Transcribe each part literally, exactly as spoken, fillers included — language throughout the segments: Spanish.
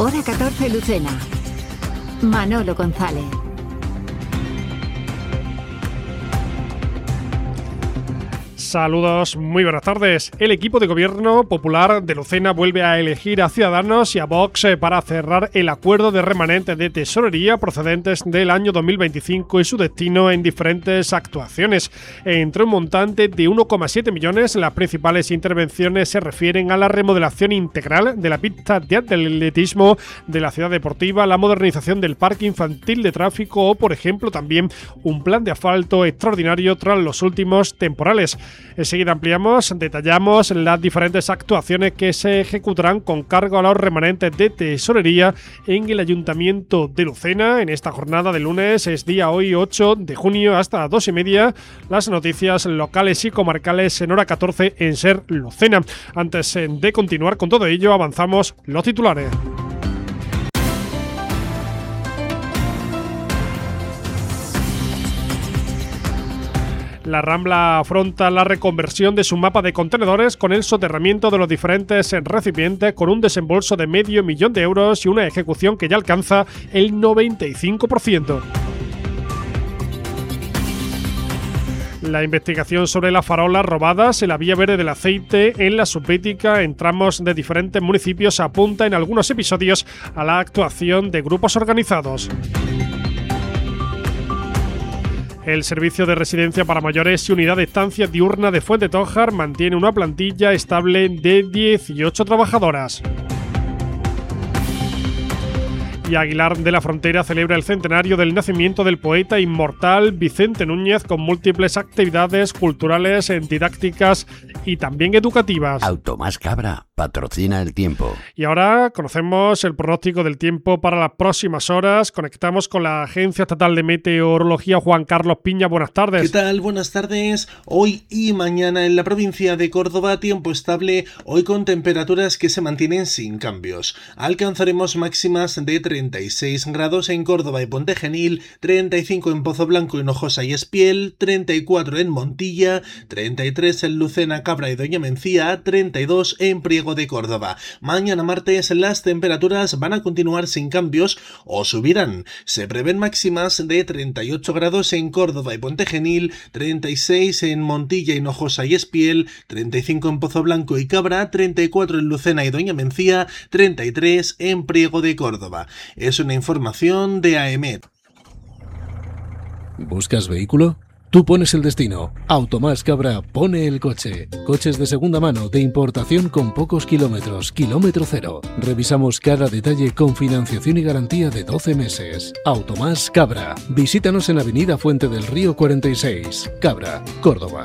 Hora catorce, Lucena. Manolo González. Saludos, muy buenas tardes. El equipo de gobierno popular de Lucena vuelve a elegir a Ciudadanos y a Vox para cerrar el acuerdo de remanentes de tesorería procedentes del año dos mil veinticinco y su destino en diferentes actuaciones. Entre un montante de uno coma siete millones, las principales intervenciones se refieren a la remodelación integral de la pista de atletismo de la ciudad deportiva, la modernización del parque infantil de tráfico o, por ejemplo, también un plan de asfalto extraordinario tras los últimos temporales. Enseguida ampliamos, detallamos las diferentes actuaciones que se ejecutarán con cargo a los remanentes de tesorería en el Ayuntamiento de Lucena. En esta jornada de lunes, es día hoy ocho de junio, hasta las dos y media, las noticias locales y comarcales en hora catorce en Ser Lucena. Antes de continuar con todo ello, avanzamos los titulares. La Rambla afronta la reconversión de su mapa de contenedores con el soterramiento de los diferentes recipientes con un desembolso de medio millón de euros y una ejecución que ya alcanza el noventa y cinco por ciento. La investigación sobre las farolas robadas en la vía verde del aceite en la Subbética en tramos de diferentes municipios apunta en algunos episodios a la actuación de grupos organizados. El Servicio de Residencia para Mayores y Unidad de Estancia Diurna de Fuentetójar mantiene una plantilla estable de dieciocho trabajadoras. Y Aguilar de la Frontera celebra el centenario del nacimiento del poeta inmortal Vicente Núñez con múltiples actividades culturales, didácticas y también educativas. Automás Cabra patrocina el tiempo. Y ahora conocemos el pronóstico del tiempo para las próximas horas. Conectamos con la Agencia Estatal de Meteorología. Juan Carlos Piña, buenas tardes. ¿Qué tal? Buenas tardes. Hoy y mañana en la provincia de Córdoba, tiempo estable, hoy con temperaturas que se mantienen sin cambios. Alcanzaremos máximas de treinta y seis grados en Córdoba y Ponte Genil, treinta y cinco en Pozo Blanco, Hinojosa y Espiel, treinta y cuatro en Montilla, treinta y tres en Lucena, Cabra y Doña Mencía, treinta y dos en Priego de Córdoba. Mañana martes las temperaturas van a continuar sin cambios o subirán. Se prevén máximas de treinta y ocho grados en Córdoba y Ponte Genil, treinta y seis en Montilla, Hinojosa y Espiel, treinta y cinco en Pozo Blanco y Cabra, treinta y cuatro en Lucena y Doña Mencía, treinta y tres en Priego de Córdoba. Es una información de AEMET. ¿Buscas vehículo? Tú pones el destino. Automás Cabra pone el coche. Coches de segunda mano, de importación con pocos kilómetros, kilómetro cero. Revisamos cada detalle con financiación y garantía de doce meses. Automás Cabra. Visítanos en Avenida Fuente del Río cuarenta y seis, Cabra, Córdoba.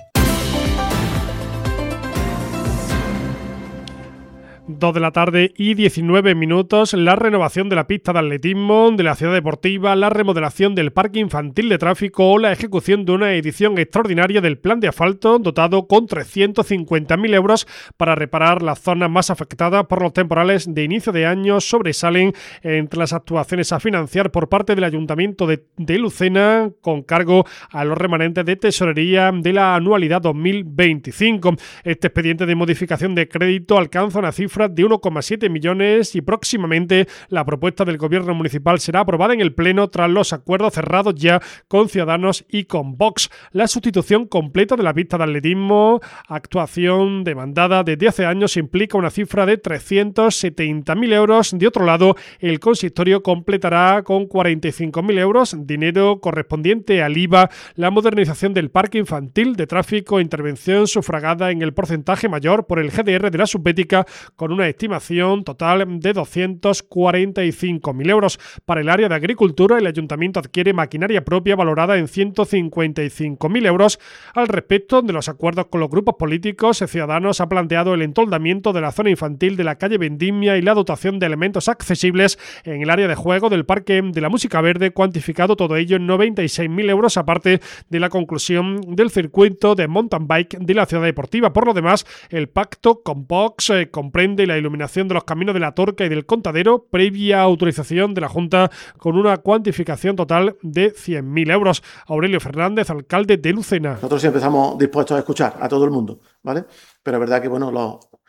dos de la tarde y diecinueve minutos, la renovación de la pista de atletismo de la ciudad deportiva, la remodelación del parque infantil de tráfico o la ejecución de una edición extraordinaria del plan de asfalto dotado con trescientos cincuenta mil euros para reparar las zonas más afectadas por los temporales de inicio de año sobresalen entre las actuaciones a financiar por parte del Ayuntamiento de, de Lucena con cargo a los remanentes de tesorería de la anualidad dos mil veinticinco. Este expediente de modificación de crédito alcanza una cifra de uno coma siete millones y próximamente la propuesta del gobierno municipal será aprobada en el Pleno tras los acuerdos cerrados ya con Ciudadanos y con Vox. La sustitución completa de la pista de atletismo, actuación demandada desde hace años, implica una cifra de trescientos setenta mil euros. De otro lado, el consistorio completará con cuarenta y cinco mil euros, dinero correspondiente al I V A, la modernización del parque infantil de tráfico, intervención sufragada en el porcentaje mayor por el G D R de la Subbética, con una estimación total de doscientos cuarenta y cinco mil euros. Para el área de agricultura, el ayuntamiento adquiere maquinaria propia valorada en ciento cincuenta y cinco mil euros. Al respecto de los acuerdos con los grupos políticos, Ciudadanos ha planteado el entoldamiento de la zona infantil de la calle Vendimia y la dotación de elementos accesibles en el área de juego del Parque de la Música Verde, cuantificado todo ello en noventa y seis mil euros, aparte de la conclusión del circuito de mountain bike de la ciudad deportiva. Por lo demás, el pacto con Vox eh, comprende la iluminación de los caminos de la Torca y del Contadero, previa autorización de la Junta, con una cuantificación total de cien mil euros. Aurelio Fernández, alcalde de Lucena. Nosotros siempre estamos dispuestos a escuchar a todo el mundo, ¿vale? Pero es verdad que, bueno, los,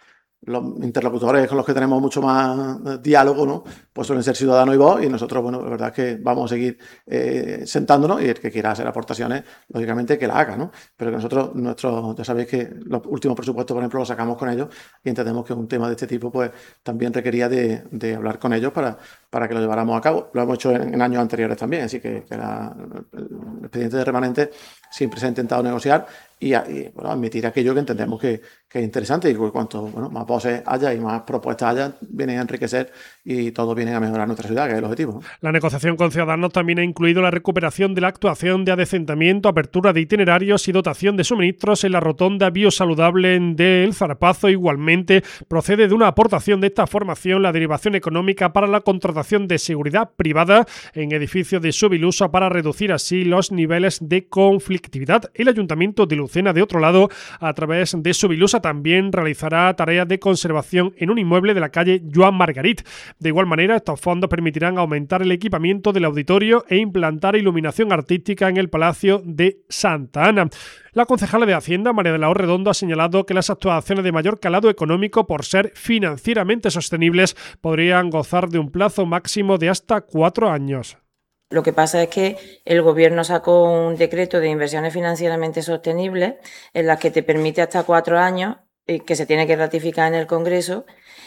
los interlocutores con los que tenemos mucho más diálogo, ¿no? Pues suelen ser Ciudadanos y Vox, y nosotros, bueno, la verdad es que vamos a seguir eh, sentándonos, y el que quiera hacer aportaciones, lógicamente que la haga, ¿no? Pero que nosotros, nuestros, ya sabéis que los últimos presupuestos, por ejemplo, los sacamos con ellos, y entendemos que un tema de este tipo, pues también requería de, de hablar con ellos para, para que lo lleváramos a cabo. Lo hemos hecho en, en años anteriores también, así que, que la, el expediente de remanente siempre se ha intentado negociar y, y bueno, admitir aquello que entendemos que, que es interesante, y cuanto bueno, más voces haya y más propuestas haya, vienen a enriquecer y todos vienen a mejorar nuestra ciudad, que es el objetivo. La negociación con Ciudadanos también ha incluido la recuperación de la actuación de adecentamiento, apertura de itinerarios y dotación de suministros en la rotonda biosaludable del Zarpazo. Igualmente procede de una aportación de esta formación la derivación económica para la contratación de seguridad privada en edificios de subiluso para reducir así los niveles de conflictividad. El Ayuntamiento de Lucena, de otro lado, a través de Subilusa, también realizará tareas de conservación en un inmueble de la calle Joan Margarit. De igual manera, estos fondos permitirán aumentar el equipamiento del auditorio e implantar iluminación artística en el Palacio de Santa Ana. La concejala de Hacienda, María de la O Redondo, ha señalado que las actuaciones de mayor calado económico, por ser financieramente sostenibles, podrían gozar de un plazo máximo de hasta cuatro años. Lo que pasa es que el Gobierno sacó un decreto de inversiones financieramente sostenibles en las que te permite hasta cuatro años, eh, que se tiene que ratificar en el Congreso,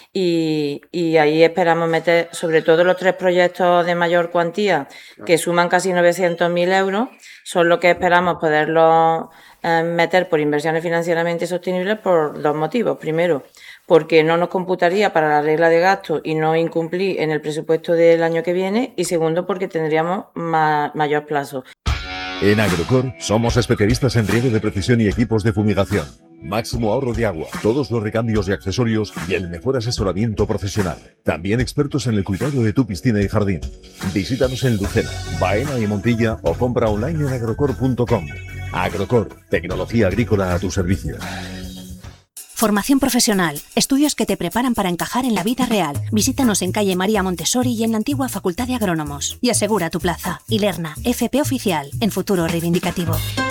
y, y ahí esperamos meter sobre todo los tres proyectos de mayor cuantía, que suman casi novecientos mil euros, son lo que esperamos poderlos eh, meter por inversiones financieramente sostenibles por dos motivos. Primero, porque no nos computaría para la regla de gasto y no incumplir en el presupuesto del año que viene, y segundo, porque tendríamos ma- mayor plazo. En Agrocor somos especialistas en riego de precisión y equipos de fumigación. Máximo ahorro de agua, todos los recambios y accesorios y el mejor asesoramiento profesional. También expertos en el cuidado de tu piscina y jardín. Visítanos en Lucena, Baena y Montilla o compra online en agrocor punto com. Agrocor, tecnología agrícola a tu servicio. Formación profesional, estudios que te preparan para encajar en la vida real. Visítanos en calle María Montessori y en la antigua Facultad de Agrónomos. Y asegura tu plaza. Ilerna, F P Oficial, en futuro reivindicativo.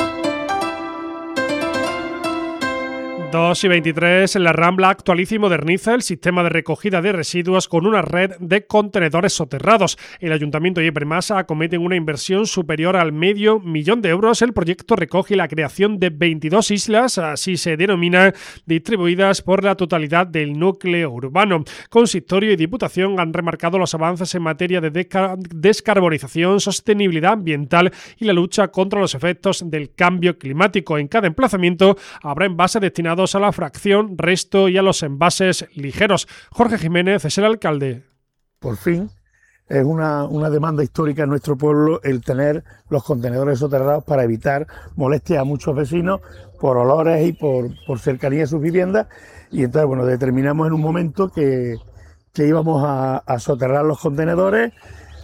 dos y veintitrés, la Rambla actualiza y moderniza el sistema de recogida de residuos con una red de contenedores soterrados. El Ayuntamiento y Epremasa acometen una inversión superior al medio millón de euros. El proyecto recoge la creación de veintidós islas, así se denomina, distribuidas por la totalidad del núcleo urbano. Consistorio y Diputación han remarcado los avances en materia de descar- descarbonización, sostenibilidad ambiental y la lucha contra los efectos del cambio climático. En cada emplazamiento habrá envases destinados a la fracción, resto y a los envases ligeros. Jorge Jiménez es el alcalde. Por fin es una, una demanda histórica en nuestro pueblo el tener los contenedores soterrados para evitar molestias a muchos vecinos por olores y por, por cercanía a sus viviendas, y entonces bueno, determinamos en un momento que, que íbamos a, a soterrar los contenedores,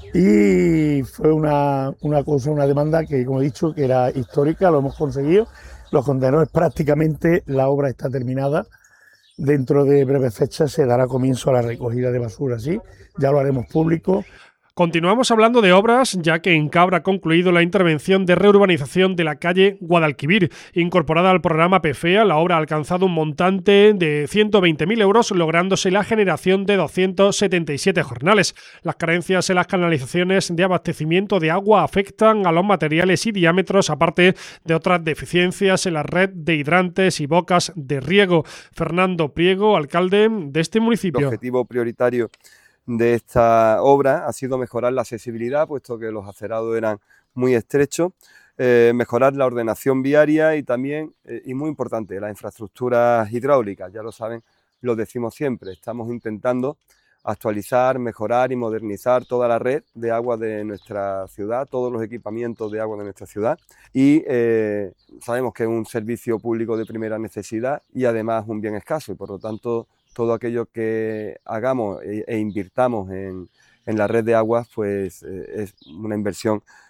y fue una, una cosa, una demanda que, como he dicho, que era histórica. Lo hemos conseguido. Los contenedores, prácticamente la obra está terminada. Dentro de breves fechas se dará comienzo a la recogida de basura, sí, ya lo haremos público. Continuamos hablando de obras, ya que en Cabra ha concluido la intervención de reurbanización de la calle Guadalquivir. Incorporada al programa P F E A, la obra ha alcanzado un montante de ciento veinte mil euros, lográndose la generación de doscientos setenta y siete jornales. Las carencias en las canalizaciones de abastecimiento de agua afectan a los materiales y diámetros, aparte de otras deficiencias en la red de hidrantes y bocas de riego. Fernando Priego, alcalde de este municipio. El objetivo prioritario de esta obra ha sido mejorar la accesibilidad, puesto que los acerados eran muy estrechos, eh, mejorar la ordenación viaria y también, eh, y muy importante, las infraestructuras hidráulicas. Ya lo saben, lo decimos siempre, estamos intentando actualizar, mejorar y modernizar toda la red de agua de nuestra ciudad, todos los equipamientos de agua de nuestra ciudad, y eh, sabemos que es un servicio público de primera necesidad y además un bien escaso, y por lo tanto todo aquello que hagamos e, e invirtamos en, en la red de aguas, pues eh, es una inversión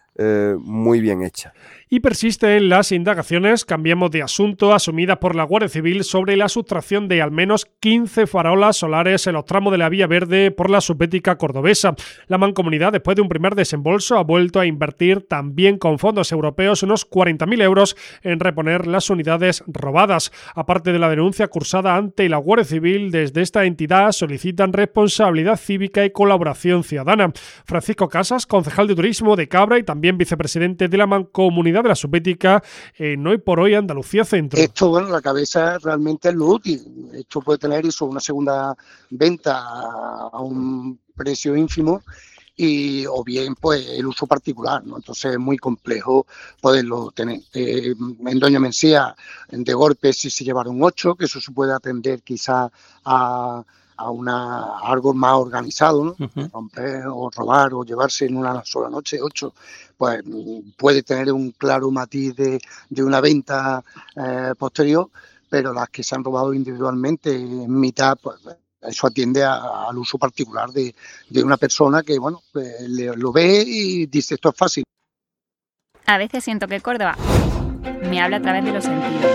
eh, muy bien hecha. Y persisten las indagaciones, cambiamos de asunto, asumidas por la Guardia Civil sobre la sustracción de al menos quince farolas solares en los tramos de la Vía Verde por la subética cordobesa. La Mancomunidad, después de un primer desembolso, ha vuelto a invertir también con fondos europeos unos cuarenta mil euros en reponer las unidades robadas. Aparte de la denuncia cursada ante la Guardia Civil, desde esta entidad solicitan responsabilidad cívica y colaboración ciudadana. Francisco Casas, concejal de Turismo de Cabra y también vicepresidente de la Mancomunidad de la Subética en Hoy por Hoy Andalucía Centro. Esto, bueno, la cabeza realmente es lo útil. Esto puede tener eso, una segunda venta a un precio ínfimo y o bien pues el uso particular, ¿no? Entonces es muy complejo poderlo tener. Eh, en Doña Mencía, de golpe sí se llevaron ocho, que eso se puede atender quizá a a una a algo más organizado, ¿no? Uh-huh. Romper o robar o llevarse en una sola noche ocho, pues puede tener un claro matiz de, de una venta eh, posterior, pero las que se han robado individualmente en mitad, pues eso atiende a, al uso particular de, de una persona que, bueno, pues, le, lo ve y dice esto es fácil. A veces siento que Córdoba me habla a través de los sentidos.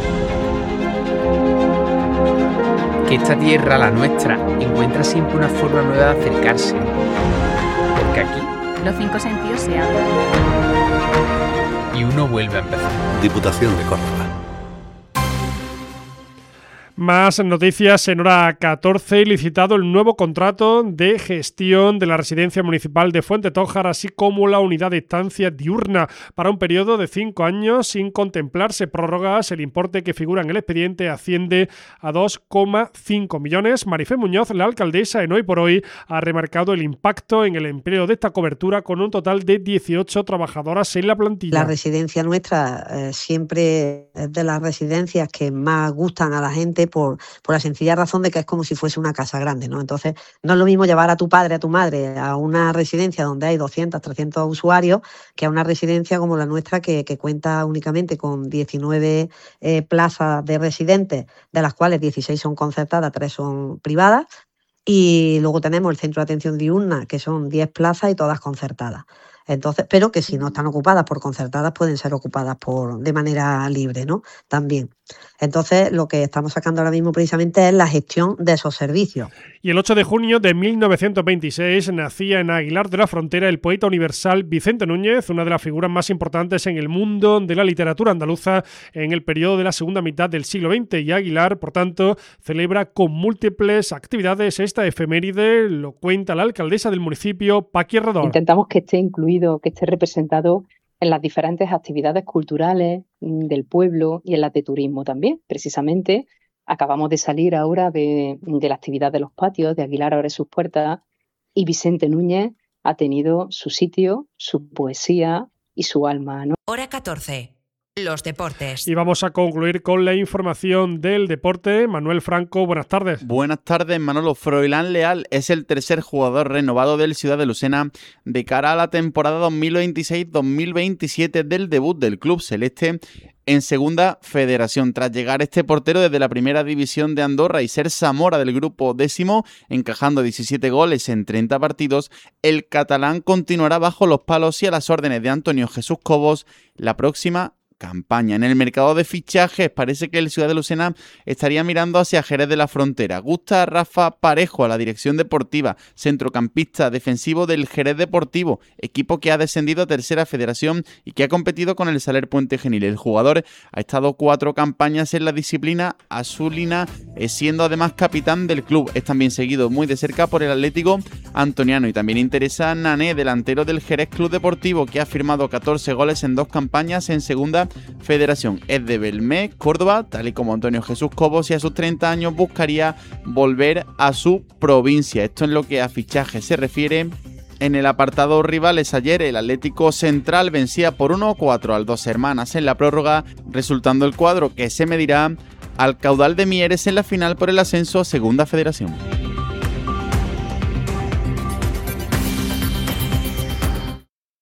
Que esta tierra, la nuestra, encuentra siempre una forma nueva de acercarse. Porque aquí los cinco sentidos se abren. Y uno vuelve a empezar. Diputación de Córdoba. Más noticias en hora catorce, licitado el nuevo contrato de gestión de la residencia municipal de Fuentetójar, así como la unidad de estancia diurna para un periodo de cinco años sin contemplarse prórrogas. El importe que figura en el expediente asciende a dos coma cinco millones. Marifé Muñoz, la alcaldesa, en Hoy por Hoy, ha remarcado el impacto en el empleo de esta cobertura con un total de dieciocho trabajadoras en la plantilla. La residencia nuestra eh, siempre es de las residencias que más gustan a la gente Por, por la sencilla razón de que es como si fuese una casa grande, ¿no? Entonces, no es lo mismo llevar a tu padre, a tu madre, a una residencia donde hay doscientos, trescientos usuarios, que a una residencia como la nuestra que, que cuenta únicamente con diecinueve eh, plazas de residentes, de las cuales dieciséis son concertadas, tres son privadas, y luego tenemos el centro de atención diurna, que son diez plazas y todas concertadas. Entonces, pero que si no están ocupadas por concertadas, pueden ser ocupadas por de manera libre, ¿no? También. Entonces, lo que estamos sacando ahora mismo precisamente es la gestión de esos servicios. Y el ocho de junio de mil novecientos veintiséis nacía en Aguilar de la Frontera el poeta universal Vicente Núñez, una de las figuras más importantes en el mundo de la literatura andaluza en el periodo de la segunda mitad del siglo veinte. Y Aguilar, por tanto, celebra con múltiples actividades esta efeméride, lo cuenta la alcaldesa del municipio, Paqui Herrador. Intentamos que esté incluido, que esté representado en las diferentes actividades culturales del pueblo y en las de turismo también. Precisamente acabamos de salir ahora de, de la actividad de los patios, de Aguilar abre sus puertas, y Vicente Núñez ha tenido su sitio, su poesía y su alma, ¿no? Hora catorce. Los deportes. Y vamos a concluir con la información del deporte. Manuel Franco, buenas tardes. Buenas tardes, Manolo. Froilán Leal es el tercer jugador renovado del Ciudad de Lucena de cara a la temporada dos mil veintiséis dos mil veintisiete del debut del club celeste en Segunda Federación. Tras llegar este portero desde la Primera División de Andorra y ser Zamora del grupo décimo, encajando diecisiete goles en treinta partidos, el catalán continuará bajo los palos y a las órdenes de Antonio Jesús Cobos la próxima campaña. En el mercado de fichajes parece que el Ciudad de Lucena estaría mirando hacia Jerez de la Frontera. Gusta Rafa Parejo a la dirección deportiva, centrocampista defensivo del Jerez Deportivo, equipo que ha descendido a Tercera Federación y que ha competido con el Saler Puente Genil. El jugador ha estado cuatro campañas en la disciplina azulina, siendo además capitán del club. Es también seguido muy de cerca por el Atlético Antoniano y también interesa a Nané, delantero del Jerez Club Deportivo, que ha firmado catorce goles en dos campañas en Segunda Federación. Es de Belmé, Córdoba, tal y como Antonio Jesús Cobos, y a sus treinta años buscaría volver a su provincia. Esto en lo que a fichaje se refiere. En el apartado rivales, ayer el Atlético Central vencía por uno a cuatro al Dos Hermanas en la prórroga, resultando el cuadro que se medirá al Caudal de Mieres en la final por el ascenso a Segunda Federación.